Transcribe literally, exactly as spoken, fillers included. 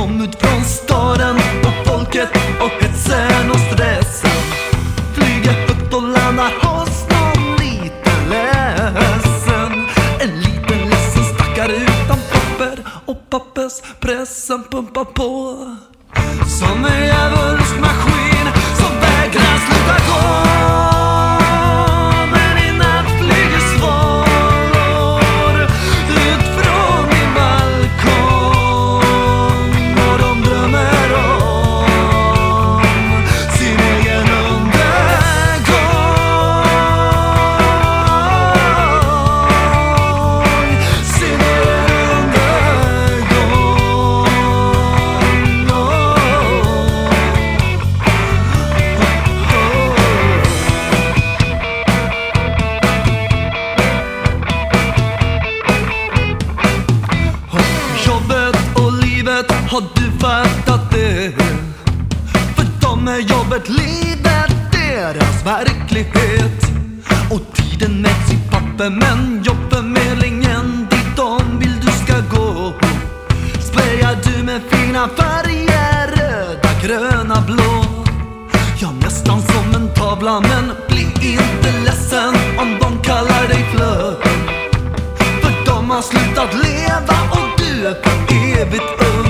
kom ut från staden och folket och hetsen och stressen. Flyger högt och landar hos någon liten ledsen. En liten ledsen stackare utan papper och papperspressen pumpar på som en djävulsmaskin som vägrar sluta gå. Men i natt flyger svalor ut från min balkong och de drömmer om sin egen undergång. Sin egen undergång. Jobbet och livet, har du fattat det? För dem är jobbet, livet, deras verklighet. Och tiden mäts i papper, men jobbförmedlingen dit de vill du ska gå. Sprayar du med fina färger, röda, gröna, blå. Ja, nästan som en tavla, men bli inte ledsen om de kallar dig flör. För de har slutat leva och du är för evigt ung.